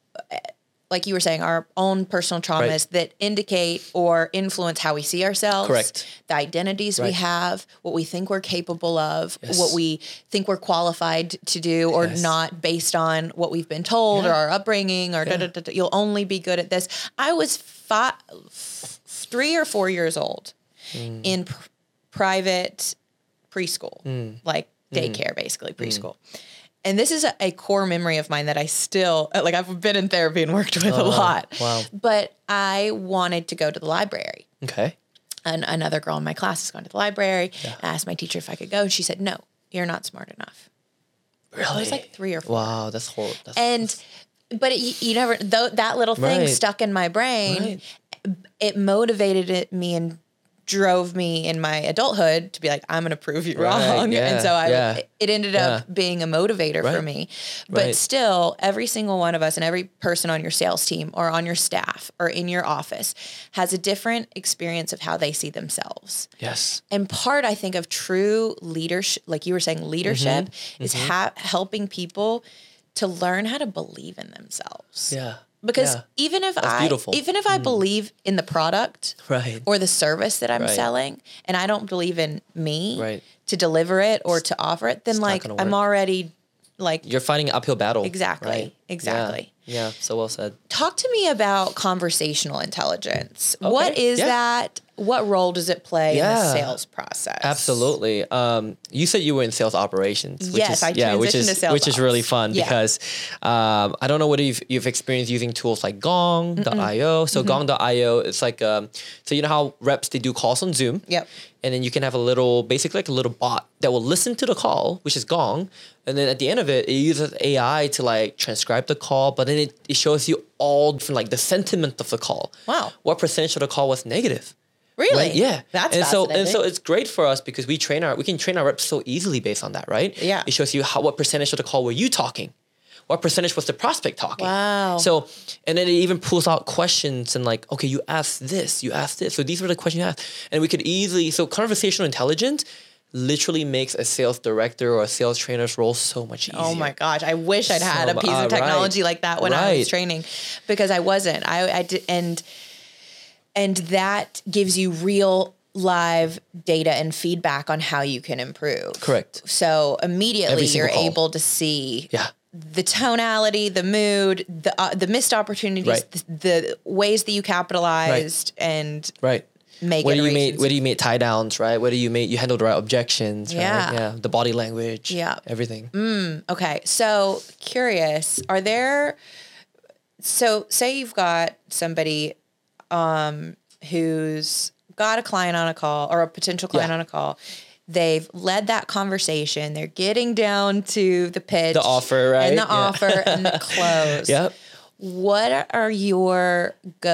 like you were saying, our own personal traumas right. that indicate or influence how we see ourselves. Correct. The identities right. we have, what we think we're capable of, yes. what we think we're qualified to do or yes. not based on what we've been told yeah. or our upbringing or yeah. da, da, da, da. You'll only be good at this. I was five, three or four years old mm. in pr- private preschool, mm. like daycare, mm. basically preschool. Mm. And this is a, a core memory of mine that I still, like I've been in therapy and worked with oh, a lot. Wow. But I wanted to go to the library. Okay. And another girl in my class has gone to the library. Yeah. I asked my teacher if I could go. And she said, no, you're not smart enough. Really? I was like three or four. Wow, that's horrible. That's, and, that's... but it, you never, though, that little thing right. stuck in my brain. Right. It motivated it, me and drove me in my adulthood to be like, I'm going to prove you right, wrong. Yeah, and so I, yeah, it ended yeah. up being a motivator right, for me. But right. still, every single one of us and every person on your sales team or on your staff or in your office has a different experience of how they see themselves. Yes. And part, I think, of true leadership, like you were saying, leadership mm-hmm, is mm-hmm. Ha- helping people to learn how to believe in themselves. Yeah. Because yeah. even if That's I beautiful. even if I mm. believe in the product right. or the service that I'm right. selling and I don't believe in me right. to deliver it or to offer it, then it's like I'm already like you're fighting an uphill battle. Exactly. Right? Exactly. Yeah. yeah. So well said. Talk to me about conversational intelligence. Okay. What is yeah. that? What role does it play yeah. in the sales process? Absolutely. Um, you said you were in sales operations. Which yes, is, I yeah, which is, to sales Which ops. is really fun yeah. because um, I don't know whether you've, you've experienced using tools like Gong dot io. So mm-hmm. Gong dot io, it's like, um, so you know how reps, they do calls on Zoom? Yep. And then you can have a little, basically like a little bot that will listen to the call, which is Gong. And then at the end of it, it uses A I to like transcribe the call, but then it, it shows you all different, like the sentiment of the call. Wow. What percentage of the call was negative? Really? When, yeah. That's and so fascinating. and so it's great for us because we train our we can train our reps so easily based on that, right? Yeah. It shows you how what percentage of the call were you talking? What percentage was the prospect talking? Wow. So and then it even pulls out questions and like, okay, you asked this, you asked this. So these were the questions you asked. And we could easily so conversational intelligence literally makes a sales director or a sales trainer's role so much easier. Oh my gosh. I wish I'd so, had a piece uh, of technology right. like that when right. I was training because I wasn't. I, I did, and and that gives you real live data and feedback on how you can improve. Correct. So immediately you're call. able to see yeah. the tonality, the mood, the uh, the missed opportunities, Right. the, the ways that you capitalized, and Right. make Where do you iterations. made where do you make tie downs, right? Where do you make you handle the right objections, right? Yeah. Yeah. The body language. Yeah. Everything. Okay, so curious, are there, so say you've got somebody um, who's got a client on a call or a potential client Yeah. on a call. They've led that conversation. They're getting down to the pitch. The offer, right? And the Yeah. offer and the close. Yep. What are your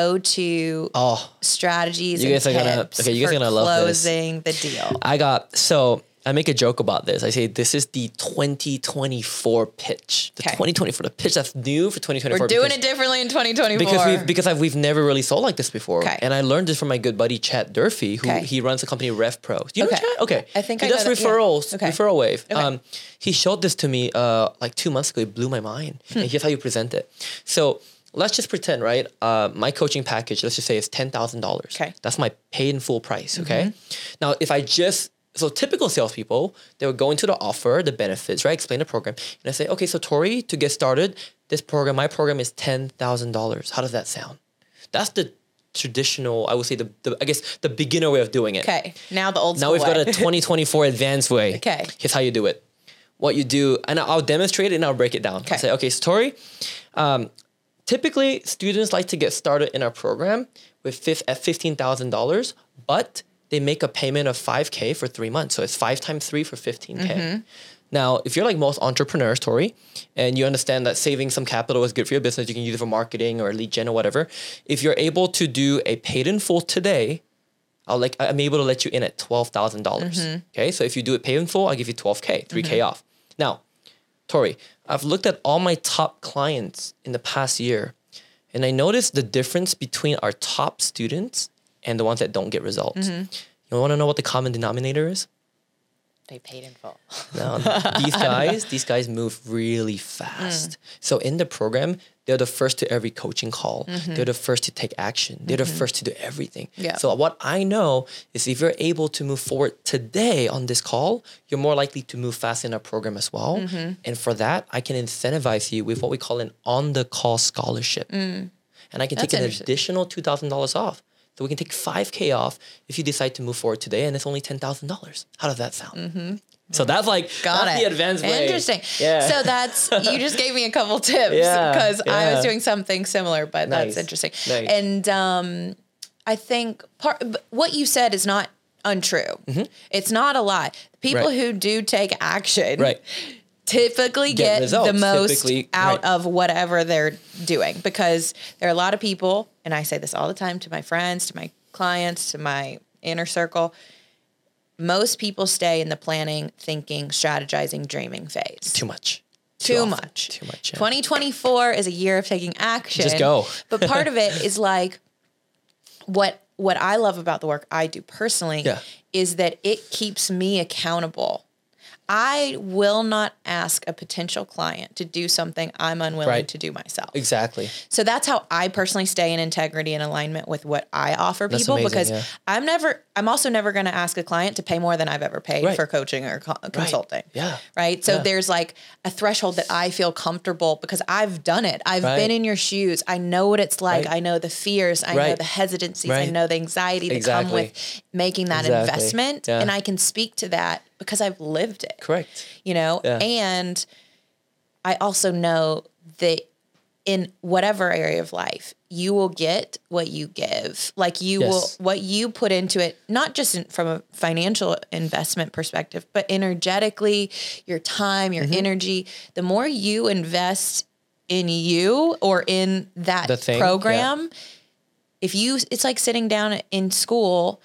go-to Oh, strategies You and guys are gonna- tips okay, you guys for are gonna love this. closing the deal? I got so I make a joke about this. I say this is the twenty twenty-four pitch. The Okay. twenty twenty-four, the pitch that's new for twenty twenty-four. We're doing because, it differently in twenty twenty-four. because we've because I've, we've never really sold like this before. Okay. And I learned this from my good buddy Chad Durfee, who Okay. he runs the company RevPro. Do you Okay. know Chad? Okay. I think he I know does that, yeah. referrals, Okay. referral wave. Okay. Um, he showed this to me uh like two months ago. It blew my mind. Hmm. And here's how you present it. So let's just pretend, right? Uh, my coaching package, let's just say it's ten thousand dollars. Okay. That's my paid in full price. Okay. Mm-hmm. Now, if I just So typical salespeople, they would go into the offer, the benefits, right? Explain the program. And I say, okay, so Tori, to get started, this program, my program is ten thousand dollars. How does that sound? That's the traditional, I would say, the, the I guess, the beginner way of doing it. Okay, now the old Now school we've got way. a twenty twenty-four advanced way. Okay. Here's how you do it. What you do, and I'll demonstrate it and I'll break it down. Okay. I'll say, okay, so Tori, um, typically students like to get started in our program with fif- at fifteen thousand dollars, but they make a payment of five K for three months. So it's five times three for fifteen K. Mm-hmm. Now, if you're like most entrepreneurs, Tori, and you understand that saving some capital is good for your business, you can use it for marketing or lead gen or whatever. If you're able to do a paid in full today, I'll like I'm able to let you in at twelve thousand dollars. Mm-hmm. Okay, so if you do it paid in full, I'll give you twelve K, three K off. Now, Tori, I've looked at all my top clients in the past year, and I noticed the difference between our top students and the ones that don't get results. Mm-hmm. You want to know what the common denominator is? They paid in full. No, these guys, these guys move really fast. Mm. So in the program, they're the first to every coaching call. Mm-hmm. They're the first to take action. They're the first to do everything. Yeah. So what I know is if you're able to move forward today on this call, you're more likely to move fast in our program as well. Mm-hmm. And for that, I can incentivize you with what we call an on-the-call scholarship. And I can That's take an interesting. additional two thousand dollars off. So we can take five K off if you decide to move forward today, and it's only ten thousand dollars. How does that sound? Mm-hmm. So that's like Got that's it. the advanced way. Interesting. Yeah. So that's, you just gave me a couple tips Yeah, because I yeah. was doing something similar, but Nice, that's interesting. nice. And um, I think part, but what you said is not untrue. It's not a lie. People Mm-hmm. Right. who do take action Right. typically Get get, results, the most typically, out right. of whatever they're doing, because there are a lot of people, and I say this all the time to my friends, to my clients, to my inner circle. Most people stay in the planning, thinking, strategizing, dreaming phase. Too much. Too often. much. Too much. Yeah. twenty twenty-four is a year of taking action. Just go. But part of it is like what what I love about the work I do personally Yeah. is that it keeps me accountable. I will not ask a potential client to do something I'm unwilling Right. to do myself. Exactly. So that's how I personally stay in integrity and alignment with what I offer That's people, amazing, because yeah. I'm never, I'm also never going to ask a client to pay more than I've ever paid Right. for coaching or co- consulting. Yeah. Right. So Yeah. there's like a threshold that I feel comfortable because I've done it. I've Right. been in your shoes. I know what it's like. Right. I know the fears. I know Right. the hesitancies. I Right. know the anxiety that come Exactly. with making that Exactly. investment. Yeah. And I can speak to that because I've lived it. Correct. You know, Yeah. and I also know that in whatever area of life, you will get what you give. Like you Yes. will, what you put into it, not just in, from a financial investment perspective, but energetically, your time, your Mm-hmm. energy, the more you invest in you or in that The thing, program, if you, it's like sitting down in school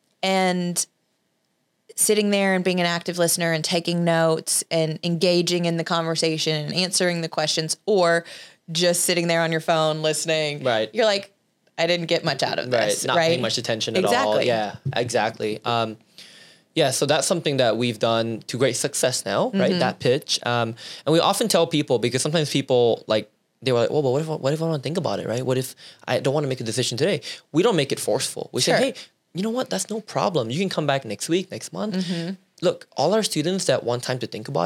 and sitting there and being an active listener and taking notes and engaging in the conversation and answering the questions, or just sitting there on your phone listening. Right. You're like, I didn't get much out of Right. this. Not right? paying much attention at all. Exactly. Yeah. Exactly. Um, yeah. So that's something that we've done to great success now, right? Mm-hmm. That pitch. Um, and we often tell people, because sometimes people like, they were like, well, but what if, I- what if I want to think about it, right? What if I don't want to make a decision today? We don't make it forceful. We Sure. say, hey, you know what? That's no problem. You can come back next week, next month. Mm-hmm. Look, all our students that want time to think about it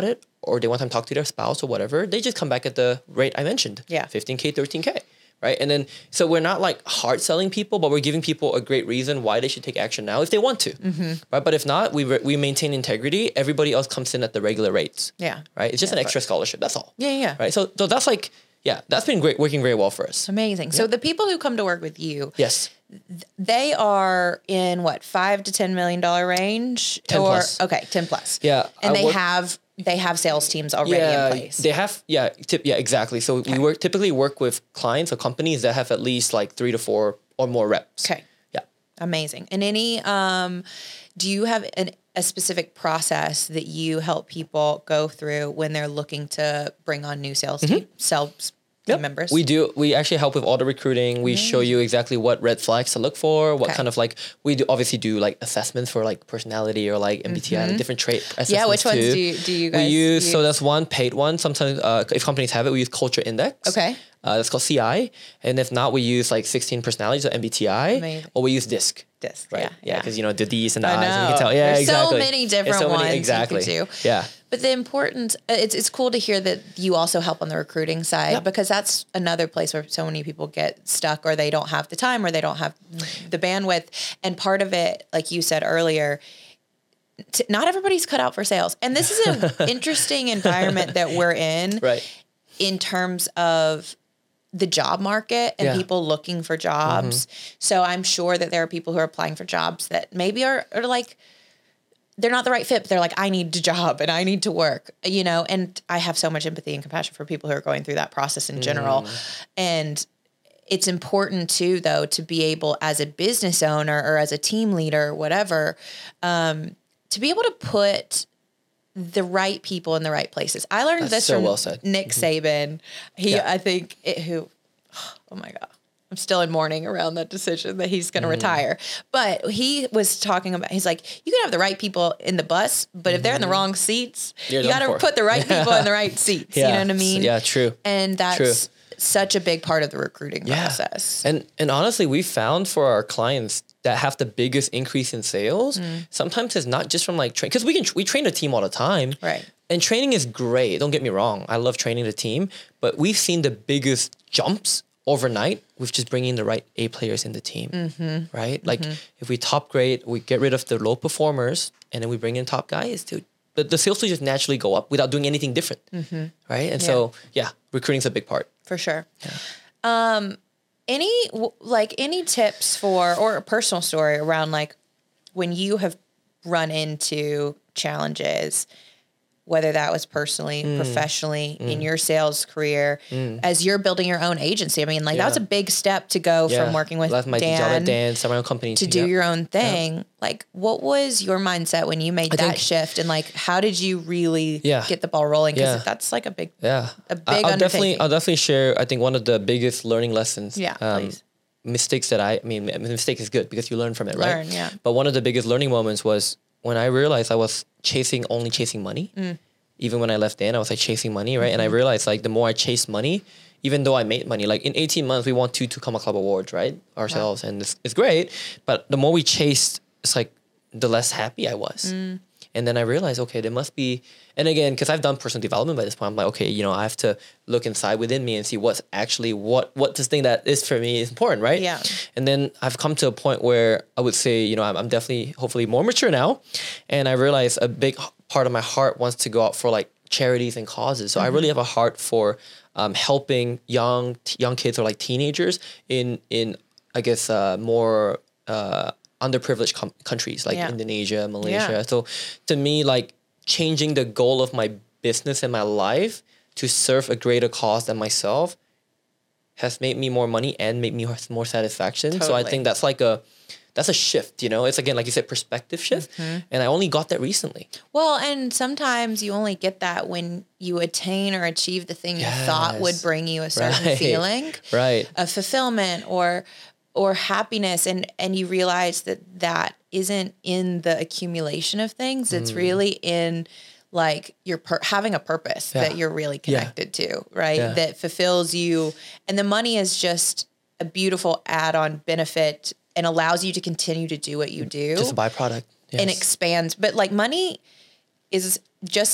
or they want time to talk to their spouse or whatever, they just come back at the rate I mentioned. Yeah. fifteen K, thirteen K. Right. And then, so we're not like hard selling people, but we're giving people a great reason why they should take action now if they want to. Mm-hmm. Right. But if not, we re- we maintain integrity. Everybody else comes in at the regular rates. Yeah. Right. It's just yeah, an extra scholarship. That's all. Yeah. Yeah. Right. So, so that's like, yeah, that's been great, working very well for us. Amazing. So the people who come to work with you, Yes. they are in what, five to ten million dollar range? ten or, plus. Okay, ten plus. Yeah, And I they work- have they have sales teams already Yeah, in place. they have. Yeah, tip, yeah, exactly. So we work typically work with clients or companies that have at least like three to four or more reps. Okay. Yeah. Amazing. And any, um, do you have an, a specific process that you help people go through when they're looking to bring on new sales team, sales team Yep. members? We do. We actually help with all the recruiting. We show you exactly what red flags to look for. What Okay. kind of like we do. Obviously, do like assessments for like personality or like M B T I, like different trait assessments. Yeah, which ones too. do you- do you We guys use, so use? that's one paid one. Sometimes uh, if companies have it, we use Culture Index. Okay. Uh, that's called C I, and if not, we use like sixteen personalities or M B T I, Amazing. or we use DISC. Disc, Right. yeah, Yeah, yeah. because you know the D's and the I I's, and you can know. tell. Yeah, There's exactly. so many There's different so many- ones you could exactly. do. Yeah. But the important, uh, it's it's cool to hear that you also help on the recruiting side Yep. because that's another place where so many people get stuck or they don't have the time or they don't have the bandwidth. And part of it, like you said earlier, t- not everybody's cut out for sales. And this is an interesting environment that we're in Right. in terms of the job market and Yeah. people looking for jobs. So I'm sure that there are people who are applying for jobs that maybe are, are like, they're not the right fit, but they're like, I need a job and I need to work, you know, and I have so much empathy and compassion for people who are going through that process in general. And it's important too, though, to be able as a business owner or as a team leader, or whatever, um, to be able to put the right people in the right places. I learned That's this so from well said. Nick Saban. He, Yeah. I think, it, who, oh my God, I'm still in mourning around that decision that he's going to retire. But he was talking about, he's like, you can have the right people in the bus, but if they're in the wrong seats, You're you done got to for. put the right people in the right seats. You know what I mean? Yeah, true. And that's such a big part of the recruiting Yeah. process. And and honestly, we found for our clients that have the biggest increase in sales, sometimes it's not just from like train, because we can we train a team all the time, Right. And training is great. Don't get me wrong. I love training the team, but we've seen the biggest jumps overnight with just bringing the right A players in the team, mm-hmm. right? Like if we top grade, we get rid of the low performers, and then we bring in top guys to. The, the sales will just naturally go up without doing anything different, right? And so, yeah, recruiting's a big part. For sure. Um, any w- like any tips for or a personal story around like when you have run into challenges, whether that was personally, Mm. professionally, in your sales career, as you're building your own agency. I mean, like that was a Yeah. big step to go Yeah. from working with Left my Dan, job at Dan, started my own company to too, do yeah. your own thing. Like, what was your mindset when you made that think- shift, and like, how did you really Yeah. get the ball rolling? Because Yeah. that's like a big, Yeah, a big I- I'll definitely, undertaking. I'll definitely share. I think one of the biggest learning lessons. Yeah, um, please. Mistakes that I, I mean, a mistake is good because you learn from it, right? Learn, yeah. But one of the biggest learning moments was when I realized I was chasing only chasing money. Mm. Even when I left Dan, I was like chasing money, right? And I realized like the more I chase money, even though I made money, like in eighteen months, we won two two Comma Club awards, right? Ourselves, and it's, it's great. But the more we chased, it's like the less happy I was. Mm. And then I realized, okay, there must be, and again, because I've done personal development by this point, I'm like, okay, you know, I have to look inside within me and see what's actually, what what this thing that is for me is important, right? Yeah. And then I've come to a point where I would say, you know, I'm, I'm definitely, hopefully more mature now. And I realize a big h- part of my heart wants to go out for like charities and causes. So I really have a heart for um, helping young t- young kids or like teenagers in, in I guess, uh, more uh, underprivileged com- countries like Yeah. Indonesia, Malaysia. Yeah. So to me, like changing the goal of my business and my life to serve a greater cause than myself has made me more money and made me more satisfaction. So I Totally. think that's like a, that's a shift, you know, it's again, like you said, perspective shift. And I only got that recently. Well, and sometimes you only get that when you attain or achieve the thing you thought would Yes. bring you a certain Right. feeling Right. of fulfillment or or happiness, and and you realize that that isn't in the accumulation of things. It's Mm. really in like you're per- having a purpose Yeah. that you're really Yeah. connected to, right? Yeah. That fulfills you, and the money is just a beautiful add-on benefit and allows you to continue to do what you do Just a byproduct. and Yes. expands. But like money is just a,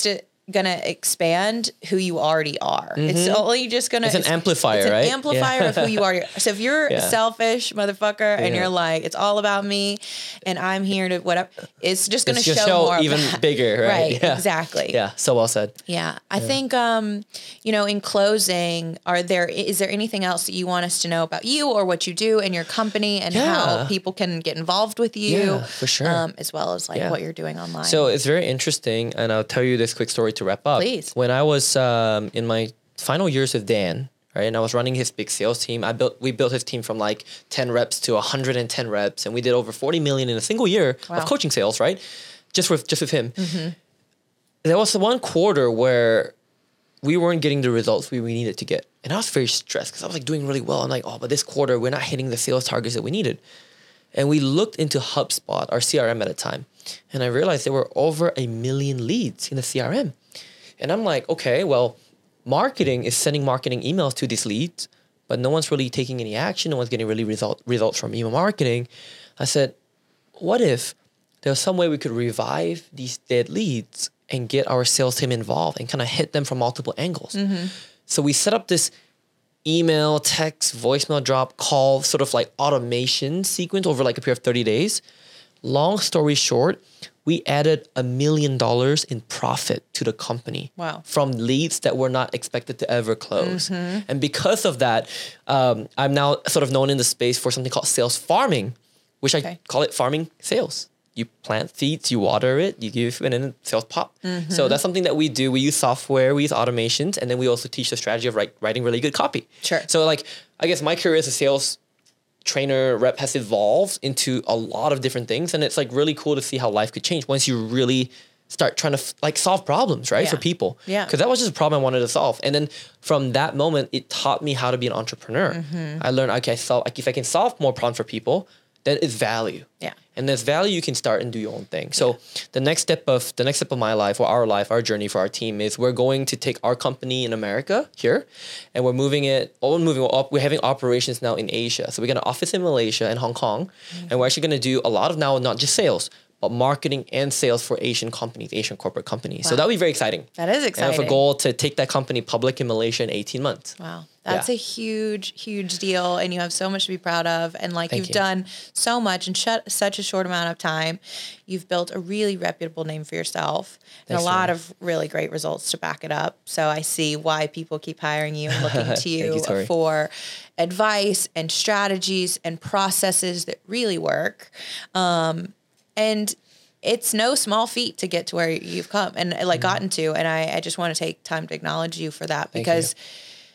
gonna expand who you already are. Mm-hmm. It's only just gonna. It's an amplifier, it's an right? amplifier yeah. of who you are. So if you're yeah. selfish motherfucker and yeah. you're like, it's all about me, and I'm here to whatever, it's just gonna it's show, show more even of that. bigger, right? Right. Yeah. Exactly. Yeah. So well said. Yeah. I yeah. think, um, you know, in closing, are there is there anything else that you want us to know about you or what you do in your company and yeah. how people can get involved with you? Yeah, for sure. Um, as well as like yeah. what you're doing online. So it's very interesting, and I'll tell you this quick story to wrap up. Please. When I was um, in my final years with Dan, right, and I was running his big sales team, I built we built his team from like ten reps to one hundred ten reps, and we did over forty million in a single year wow. of coaching sales, right? Just with just with him. Mm-hmm. There was one quarter where we weren't getting the results we, we needed to get, and I was very stressed because I was like doing really well. I'm like, oh, but this quarter we're not hitting the sales targets that we needed. And we looked into HubSpot, our C R M at the time, and I realized there were over a million leads in the C R M. And I'm like, okay, well, marketing is sending marketing emails to these leads, but no one's really taking any action. No one's getting really result, results from email marketing. I said, what if there was some way we could revive these dead leads and get our sales team involved and kind of hit them from multiple angles? Mm-hmm. So we set up this email, text, voicemail drop, call, sort of like automation sequence over like a period of thirty days. Long story short, we added a million dollars in profit to the company wow. from leads that were not expected to ever close. Mm-hmm. And because of that, um, I'm now sort of known in the space for something called sales farming, which okay. I call it farming sales. You plant seeds, you water it, you give, and then sales pop. Mm-hmm. So that's something that we do. We use software, we use automations, and then we also teach the strategy of write, writing really good copy. Sure. So like, I guess my career as a sales trainer rep has evolved into a lot of different things, and it's like really cool to see how life could change once you really start trying to f- like solve problems, right? Yeah. For people. Yeah. Because that was just a problem I wanted to solve. And then from that moment, it taught me how to be an entrepreneur. Mm-hmm. I learned, okay, so like if I can solve more problems for people, then it's value. Yeah. And there's value, you can start and do your own thing. So yeah. the next step of the next step of my life or our life, our journey for our team is we're going to take our company in America here, and we're moving it, all we're moving up, we're having operations now in Asia. So we're gonna office in Malaysia and Hong Kong. Mm-hmm. And we're actually gonna do a lot of now, not just sales, but marketing and sales for Asian companies, Asian corporate companies. Wow. So that'll be very exciting. That is exciting. And I have a goal to take that company public in Malaysia in eighteen months. Wow. That's yeah. a huge, huge deal. And you have so much to be proud of. And like Thank you've you. done so much in sh- such a short amount of time. You've built a really reputable name for yourself and Thanks, a lot man. of really great results to back it up. So I see why people keep hiring you and looking to you, you for advice and strategies and processes that really work. Um, and it's no small feat to get to where you've come and like mm-hmm. gotten to. And I, I just want to take time to acknowledge you for that Thank because you.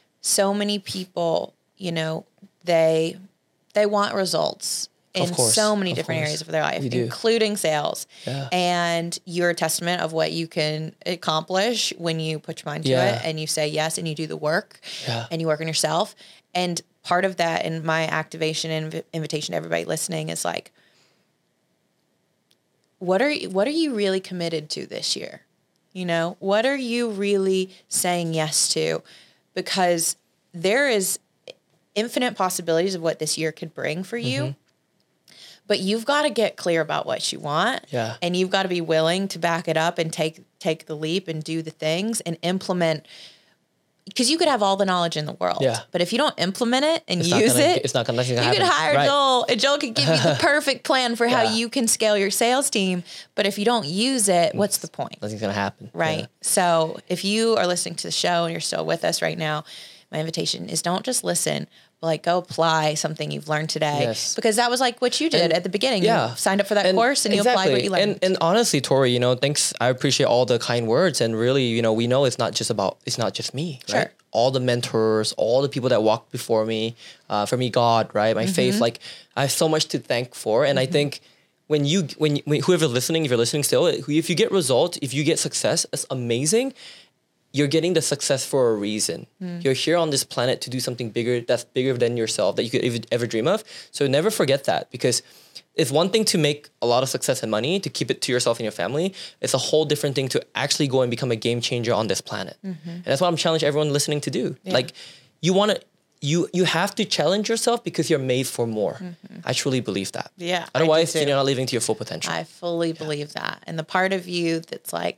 So many people, you know, they they want results in so many different areas of their life, including sales. Yeah. And you're a testament of what you can accomplish when you put your mind to yeah. it and you say yes and you do the work yeah. and you work on yourself. And part of that in my activation and invitation to everybody listening is like, what are what are you really committed to this year? You know, what are you really saying yes to? Because there is infinite possibilities of what this year could bring for you. Mm-hmm. But you've got to get clear about what you want. Yeah. And you've got to be willing to back it up and take take the leap and do the things and implement. Because you could have all the knowledge in the world. Yeah. But if you don't implement it and it's use gonna, it, it's not gonna, you happen. could hire right. Joel, and Joel could give you the perfect plan for yeah. how you can scale your sales team. But if you don't use it, what's the point? Nothing's going to happen. Right. Yeah. So if you are listening to the show and you're still with us right now, my invitation is don't just listen, but like go apply something you've learned today. Yes. Because that was like what you did and, at the beginning. Yeah. You signed up for that and course and exactly. you applied what you learned. And, and honestly, Tori, you know, thanks. I appreciate all the kind words. And really, you know, we know it's not just about, it's not just me, sure. right? All the mentors, all the people that walked before me, uh, for me, God, right? My mm-hmm. faith, like I have so much to thank for. And mm-hmm. I think when you, when, when whoever listening, if you're listening still, if you get results, if you get success, it's amazing. You're getting the success for a reason. Mm. You're here on this planet to do something bigger, that's bigger than yourself, that you could ever, ever dream of. So never forget that, because it's one thing to make a lot of success and money, to keep it to yourself and your family. It's a whole different thing to actually go and become a game changer on this planet. Mm-hmm. And that's what I'm challenging everyone listening to do. Yeah. Like you want to, you you have to challenge yourself because you're made for more. Mm-hmm. I truly believe that. Yeah. Otherwise, you're not living to your full potential. I fully yeah. believe that. And the part of you that's like,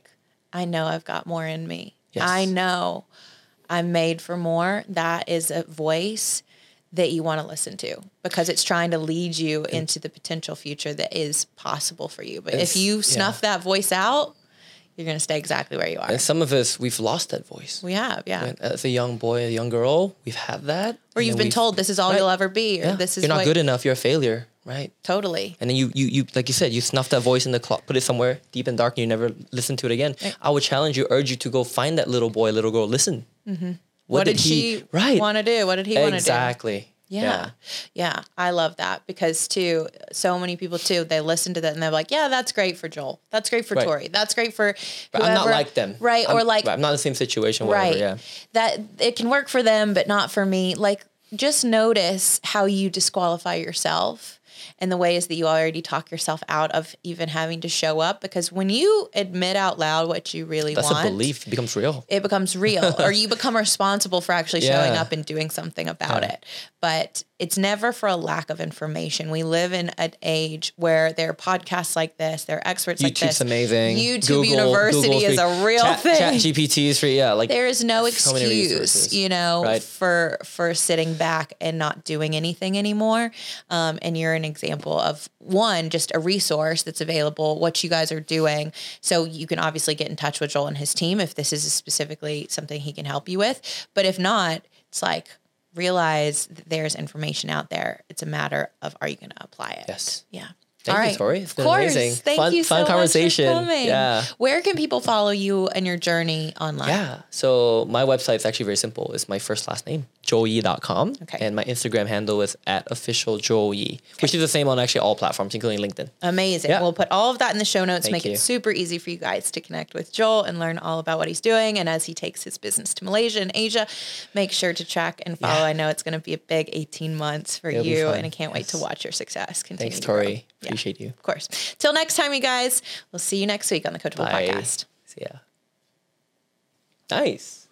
I know I've got more in me. Yes. I know I'm made for more. That is a voice that you want to listen to because it's trying to lead you into the potential future that is possible for you. But It's- if you snuff yeah. that voice out, you're going to stay exactly where you are. And some of us, we've lost that voice. We have, yeah. And as a young boy, a young girl, we've had that. Or and you've then been we've- told this is all right. you'll ever be, or Yeah. this is You're not what, good enough. You're a failure, right? Totally. And then you, you, you, like you said, you snuff that voice in the clock, put it somewhere deep and dark, and you never listen to it again. Right. I would challenge you, urge you to go find that little boy, little girl, listen. Mm-hmm. What, what did, did he right. want to do? What did he want to do? Exactly. Yeah. Yeah. yeah. I love that because too, so many people too, they listen to that and they're like, yeah, that's great for Joel. That's great for Right. Tori. That's great for But I'm not whoever." like them. Right. I'm, or like, I'm not in the same situation, whatever, right. yeah. That it can work for them, but not for me. Like just notice how you disqualify yourself and the ways that you already talk yourself out of even having to show up. Because when you admit out loud what you really That's want, a belief. It becomes real. it becomes real, or you become responsible for actually showing Yeah. up and doing something about Yeah. it. But it's never for a lack of information. We live in an age where there are podcasts like this, there are experts like YouTube's this. amazing. YouTube Google, University Google's is free. a real Chat, thing. Chat G P T is free. Yeah, like There is no so many excuse, resources, you know, right? for for sitting back and not doing anything anymore. Um, and you're an example of one, just a resource that's available, what you guys are doing. So you can obviously get in touch with Joel and his team if this is specifically something he can help you with. But if not, it's like realize that there's information out there. It's a matter of are you going to apply it? Yes. Yeah. Thank All you, right. Tori. It's Of been course. amazing. Thank Fun- you fun so conversation. much for coming. Yeah. Where can people follow you and your journey online? Yeah. So my website's actually very simple. It's my first last name, joel yee dot com. Okay. And my Instagram handle is at official joel yee, which is the same on actually all platforms, including LinkedIn. Amazing. Yeah. We'll put all of that in the show notes, Thank make you. it super easy for you guys to connect with Joel and learn all about what he's doing. And as he takes his business to Malaysia and Asia, make sure to track and follow. Yeah. I know it's going to be a big eighteen months for It'll be you, fun. and I can't wait Yes. to watch your success continue. Thanks, to grow. Tori. Yeah, Appreciate you. of course. Till next time, you guys, we'll see you next week on the Coachable Bye. Podcast. See ya. Nice.